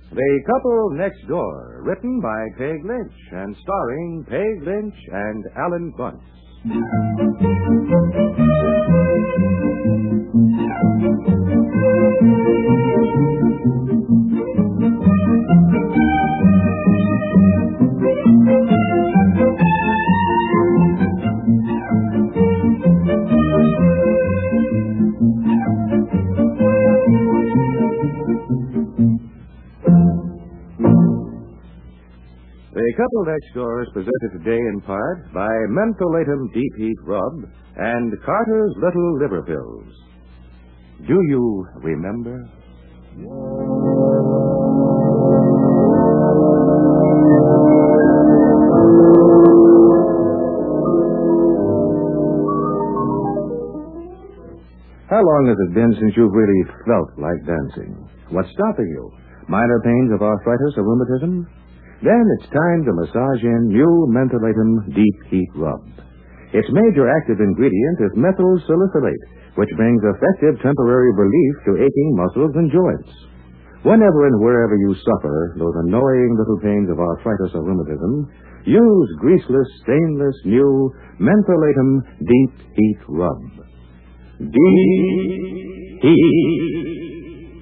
The Couple Next Door, written by Peg Lynch and starring Peg Lynch and Alan Bunce. The Couple Next Door is presented today in part by Mentholatum Deep Heat Rub and Carter's Little Liver Pills. Do you remember? How long has it been since you've really felt like dancing? What's stopping you? Minor pains of arthritis or rheumatism? Then it's time to massage in new Mentholatum Deep Heat Rub. Its major active ingredient is methyl salicylate, which brings effective temporary relief to aching muscles and joints. Whenever and wherever you suffer those annoying little pains of arthritis or rheumatism, use greaseless, stainless, new Mentholatum Deep Heat Rub. Deep Heat.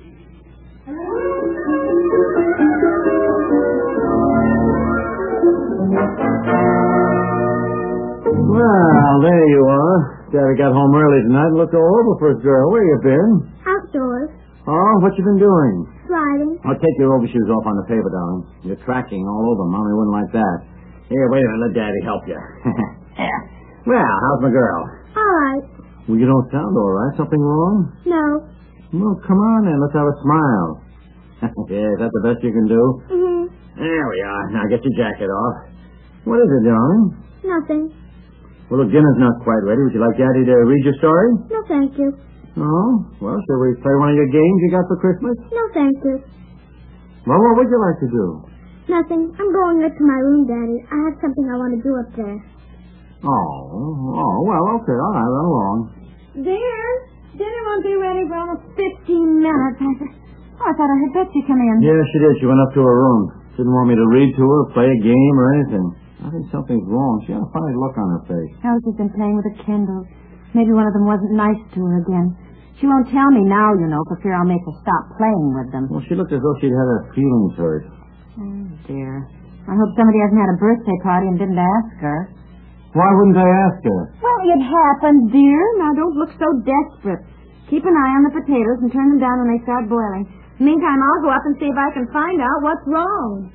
Well, there you are. Daddy got home early tonight and looked all over for his girl. Where you been? Outdoors. Oh, what you been doing? Sliding. I'll take your overshoes off on the paper, darling. You're tracking all over. Mommy wouldn't like that. Here, wait a minute. Let Daddy help you. Yeah. Well, how's my girl? All right. Well, you don't sound all right. Something wrong? No. Well, come on then. Let's have a smile. Yeah, is that the best you can do? Mm-hmm. There we are. Now get your jacket off. What is it, darling? Nothing. Well, look, dinner's not quite ready. Would you like Daddy to read your story? No, thank you. Oh? Well, shall we play one of your games you got for Christmas? No, thank you. Well, what would you like to do? Nothing. I'm going up to my room, Daddy. I have something I want to do up there. Oh, well, okay. All right, run along. Dear, dinner won't be ready for almost 15 minutes. I thought I heard Betsy come in. Yeah, she did. She went up to her room. Didn't want me to read to her, play a game, or anything. I think something's wrong. She had a funny look on her face. Oh, she's been playing with the candles. Maybe one of them wasn't nice to her again. She won't tell me now, you know, for fear I'll make her stop playing with them. Well, she looked as though she'd had her feelings hurt. Oh, dear. I hope somebody hasn't had a birthday party and didn't ask her. Why wouldn't I ask her? Well, it happened, dear. Now, don't look so desperate. Keep an eye on the potatoes and turn them down when they start boiling. Meantime, I'll go up and see if I can find out what's wrong.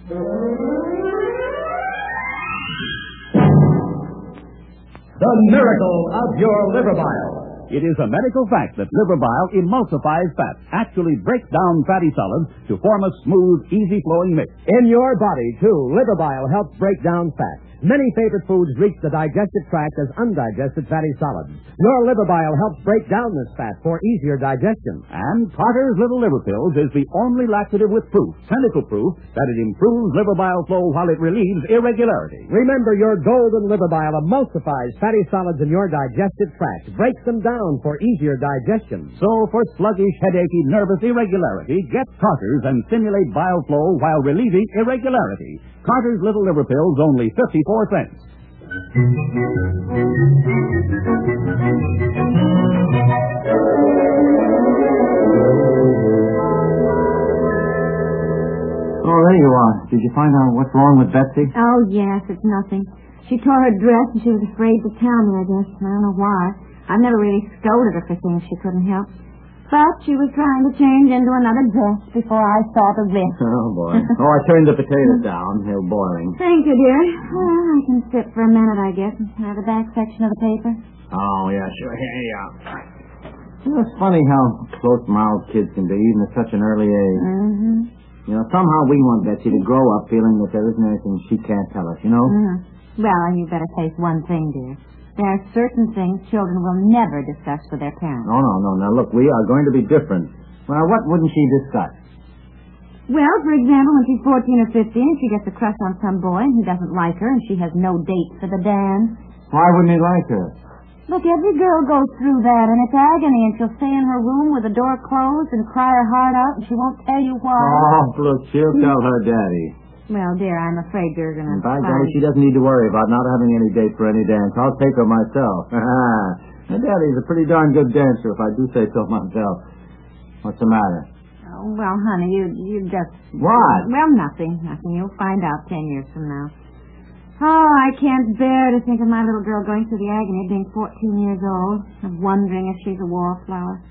The miracle of your liver bile. It is a medical fact that liver bile emulsifies fat, actually breaks down fatty solids to form a smooth, easy-flowing mix. In your body, too, liver bile helps break down fat. Many favorite foods reach the digestive tract as undigested fatty solids. Your liver bile helps break down this fat for easier digestion. And Carter's Little Liver Pills is the only laxative with proof, clinical proof, that it improves liver bile flow while it relieves irregularity. Remember, your golden liver bile emulsifies fatty solids in your digestive tract, breaks them down for easier digestion. So for sluggish, headachy, nervous irregularity, get Carter's and stimulate bile flow while relieving irregularity. Carter's Little Liver Pills, only 54 cents. Oh, there you are. Did you find out what's wrong with Betsy? Oh, yes, it's nothing. She tore her dress and she was afraid to tell me, I guess. I don't know why. I've never really scolded her for things she couldn't help. But she was trying to change into another dress before I saw the risk. Oh, boy. Oh, I turned the potatoes down. They're boiling. Thank you, dear. Well, I can sit for a minute, I guess, and have the back section of the paper. Oh, yeah, sure. Here you are. You know, it's funny how close-mouthed kids can be, even at such an early age. Mm-hmm. You know, somehow we want Betsy to grow up feeling that there isn't anything she can't tell us, you know? Mm-hmm. Well, you better face one thing, dear. There are certain things children will never discuss with their parents. No. Now, look, we are going to be different. Well, what wouldn't she discuss? Well, for example, when she's 14 or 15, she gets a crush on some boy and he doesn't like her and she has no date for the dance. Why wouldn't he like her? Look, every girl goes through that, and it's agony, and she'll stay in her room with the door closed and cry her heart out, and she won't tell you why. Oh, look, she'll tell her daddy. Well, dear, I'm afraid you're going to... And by golly, she doesn't need to worry about not having any date for any dance. I'll take her myself. My daddy's a pretty darn good dancer, if I do say so myself. What's the matter? Oh, well, honey, you just... What? Well, nothing. You'll find out 10 years from now. Oh, I can't bear to think of my little girl going through the agony of being 14 years old, of wondering if she's a wallflower.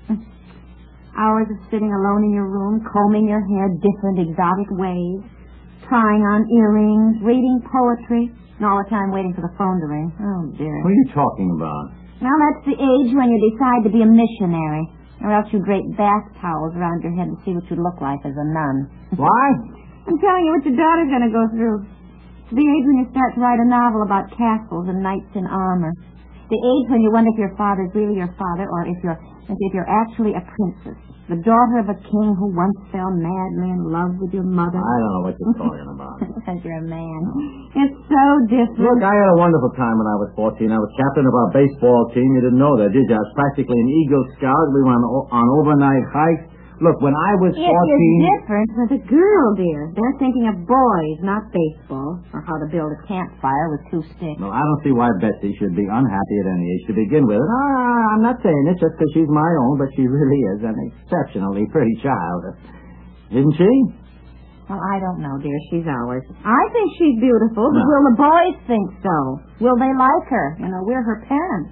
Hours of sitting alone in your room, combing your hair different exotic ways, trying on earrings, reading poetry, and all the time waiting for the phone to ring. Oh, dear. What are you talking about? Well, that's the age when you decide to be a missionary, or else you drape bath towels around your head to see what you look like as a nun. What? I'm telling you what your daughter's going to go through. It's the age when you start to write a novel about castles and knights in armor. The age when you wonder if your father's really your father, or if you're actually a princess, the daughter of a king who once fell madly in love with your mother. I don't know what you're talking about. Because you're a man. It's so different. Look, I had a wonderful time when I was 14. I was captain of our baseball team. You didn't know that, did you? I was practically an Eagle Scout. We went on overnight hikes. Look, when I was 14... It is different with a girl, dear. They're thinking of boys, not baseball, or how to build a campfire with 2 sticks. Well, I don't see why Betsy should be unhappy at any age to begin with. I'm not saying it just because she's my own, but she really is an exceptionally pretty child. Isn't she? Well, I don't know, dear. She's ours. I think she's beautiful, but No. will the boys think so? Will they like her? We're her parents.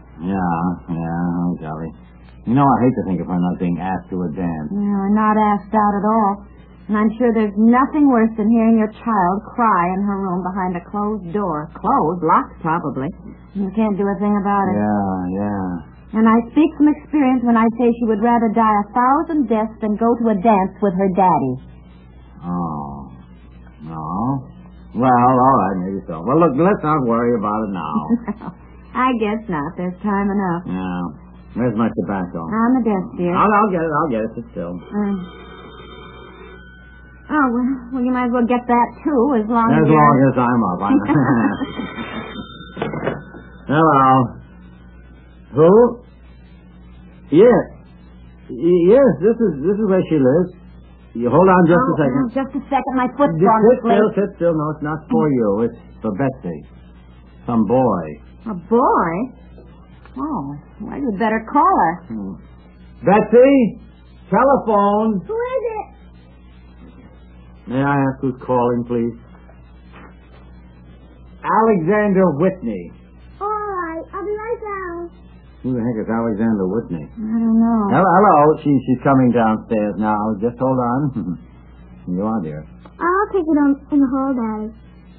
Yeah, oh, golly. You know, I hate to think of her not being asked to a dance. No, not asked out at all. And I'm sure there's nothing worse than hearing your child cry in her room behind a closed door. Closed, locked probably. You can't do a thing about it. Yeah. And I speak from experience when I say she would rather die 1,000 deaths than go to a dance with her daddy. Oh. No? Well, all right, maybe so. Well, look, let's not worry about it now. I guess not. There's time enough. Yeah. Where's my tobacco? On the desk, dear. I'll get it. Sit still. Well, you might as well get that, too, as long as I'm up. Hello. Who? Yes. Yes, this is where she lives. You hold on just a second. Just a second. My foot's Just on the plate. sit still. No, it's not for you. It's for Betsy. Some boy. A boy? Oh, well, you'd better call her. Betsy? Telephone. Who is it? May I ask who's calling, please? Alexander Whitney. All right, I'll be right down. Who the heck is Alexander Whitney? I don't know. Hello. She's coming downstairs now. Just hold on. You are, dear. I'll take it in the hall, Daddy.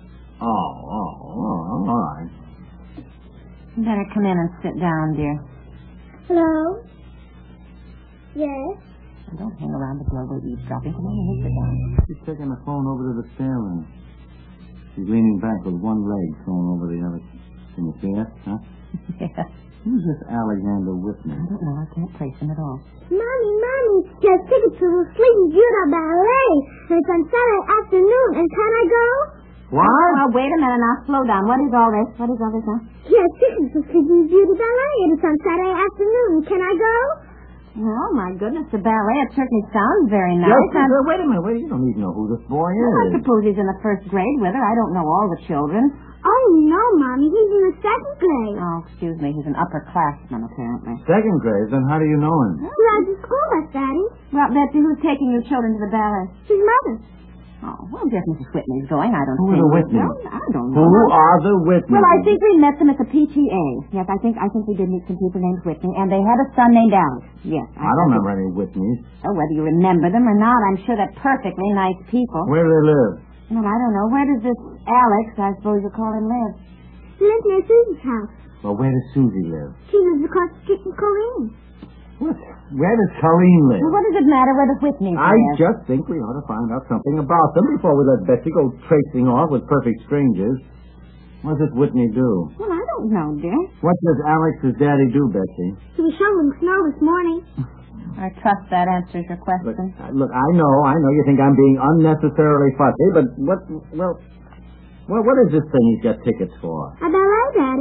Oh, all right. You better come in and sit down, dear. Hello? Yes? Don't hang around the global eavesdropping. Come on and sit down. She's taking the phone over to the stairway. She's leaning back with one leg thrown over the other. Can you see that, huh? Yeah. Who's this Alexander Whitney? I don't know. I can't place him at all. Mommy, she has tickets to the Sleeping Beauty Ballet. And it's on Saturday afternoon. And can I go? What? Oh, wait a minute now. Slow down. What is all this? Now? She has tickets to Sleeping Beauty Ballet. And it's on Saturday afternoon. Can I go? Oh, my goodness. The ballet. It certainly sounds very nice. Wait a minute. You don't even know who this boy is. I suppose he's in the first grade with her. I don't know all the children. Oh, no, Mommy. He's in the 2nd grade. Oh, excuse me. He's an upperclassman, apparently. 2nd grade? Then how do you know him? He rides the school bus, Daddy. Well, Betsy, who's taking your children to the ballet? His mother. Oh, well, if Mrs. Whitney's going, I don't Who think... are the Whitneys? Well, I don't know. Who are the Whitneys? Well, I think we met them at the PTA. Yes, I think we did meet some people named Whitney, and they had a son named Alex. Yes. I don't remember any Whitneys. Oh, whether you remember them or not, I'm sure they're perfectly nice people. Where do they live? Well, I don't know. Where does this Alex, I suppose you call him, live? He lives near Susie's house. Well, where does Susie live? She lives across the street from Colleen. What? Where does Colleen live? Well, what does it matter where the Whitneys I live? just think we ought to find out something about them before we let Betsy go tracing off with perfect strangers. What does Whitney do? Well, I don't know, dear. What does Alex's daddy do, Betsy? He was shoveling snow this morning. I trust that answers your question. Look, I know you think I'm being unnecessarily fussy, but what is this thing he's got tickets for? A ballet, Daddy.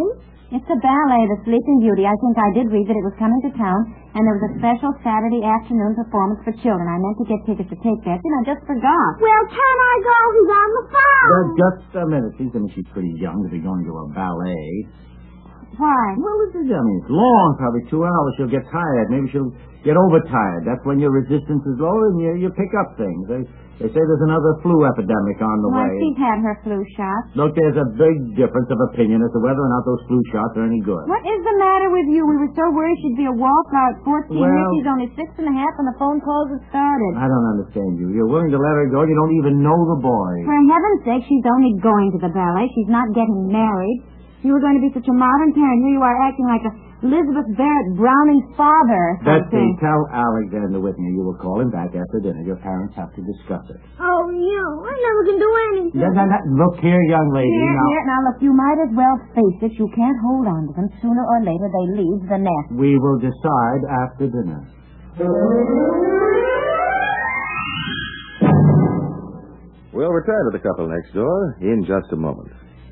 It's the ballet, The Sleeping Beauty. I think I did read that it was coming to town, and there was a special Saturday afternoon performance for children. I meant to get tickets to take that, and I just forgot. Well, can I go? He's on the phone. Just a minute. She's pretty young to be going to a ballet. Why? Well, it's long, probably 2 hours. She'll get tired. Maybe she'll get overtired. That's when your resistance is low and you pick up things. They say there's another flu epidemic on the way. She's had her flu shot. Look, there's a big difference of opinion as to whether or not those flu shots are any good. What is the matter with you? We were so worried she'd be a wallflower at 14. Well, she's only 6 and a half when the phone calls had started. I don't understand you. You're willing to let her go. You don't even know the boy. For heaven's sake, she's only going to the ballet. She's not getting married. You were going to be such a modern parent. Here you are acting like Elizabeth Barrett Browning's father. Betsy, tell Alexander Whitney you will call him back after dinner. Your parents have to discuss it. Oh, no. I never can do anything. Look here, young lady. Now, look, you might as well face it. You can't hold on to them. Sooner or later, they leave the nest. We will decide after dinner. We'll return to the couple next door in just a moment.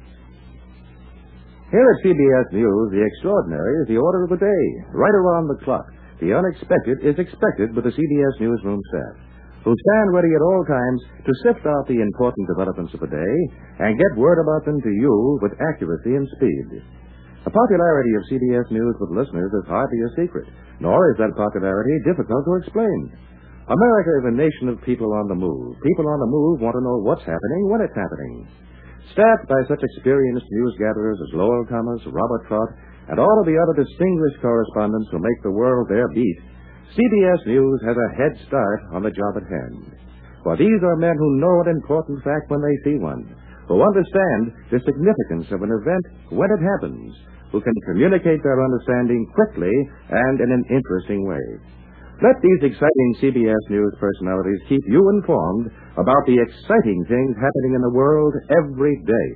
Here at CBS News, the extraordinary is the order of the day. Right around the clock, the unexpected is expected with the CBS Newsroom staff, who stand ready at all times to sift out the important developments of the day and get word about them to you with accuracy and speed. The popularity of CBS News with listeners is hardly a secret, nor is that popularity difficult to explain. America is a nation of people on the move. People on the move want to know what's happening when it's happening. Staffed by such experienced news gatherers as Lowell Thomas, Robert Trott, and all of the other distinguished correspondents who make the world their beat, CBS News has a head start on the job at hand. For these are men who know an important fact when they see one, who understand the significance of an event when it happens, who can communicate their understanding quickly and in an interesting way. Let these exciting CBS News personalities keep you informed about the exciting things happening in the world every day.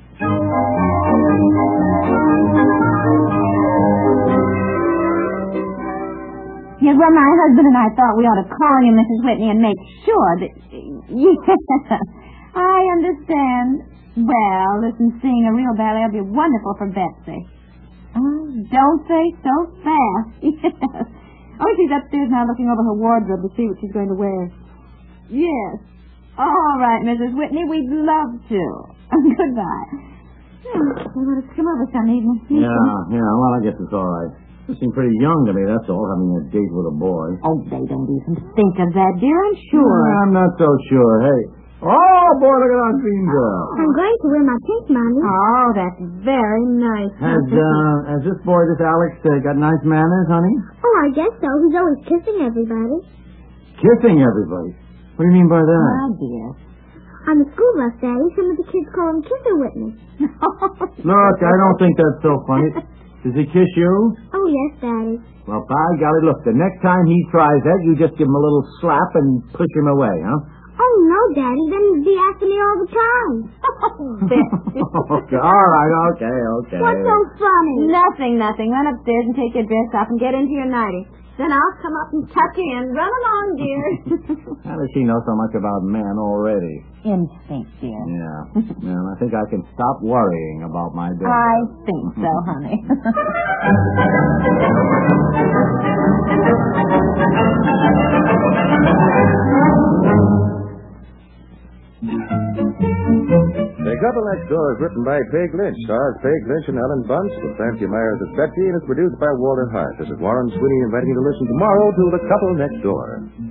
Yes, well, my husband and I thought we ought to call you, Mrs. Whitney, and make sure that... Yes, I understand. Well, listen, seeing a real ballet will be wonderful for Betsy. Oh, don't say so fast. Yes. Oh, she's upstairs now looking over her wardrobe to see what she's going to wear. Yes. All right, Mrs. Whitney, we'd love to. Goodbye. We want to come over some evening. Yeah, well, I guess it's all right. You seem pretty young to me, that's all, having a date with a boy. Oh, they don't even think of that, dear, I'm sure. I'm not so sure. Hey. Oh, boy, look at that green girl. I'm going to wear my pink, Mommy. Oh, that's very nice. Has this boy, this Alex, got nice manners, honey? Oh, I guess so. He's always kissing everybody. Kissing everybody? What do you mean by that? Oh, dear. On the school bus, Daddy, some of the kids call him Kisser Whitney. Look, I don't think that's so funny. Does he kiss you? Oh, yes, Daddy. Well, by golly, look, the next time he tries that, you just give him a little slap and push him away, huh? Oh, no, Daddy. Then he'd be asking me all the time. Okay, all right, okay. What's so funny? Nothing. Run upstairs and take your dress off and get into your nightie. Then I'll come up and tuck you in. Run along, dear. How does she know so much about men already? Instinct, dear. Yeah. Well, I think I can stop worrying about my day. I think so, honey. The Couple Next Door is written by Peg Lynch, stars Peg Lynch and Ellen Bunce, with Fancy Myers as Betsy, and is produced by Walter Hart. This is Warren Sweeney inviting you to listen tomorrow to The Couple Next Door.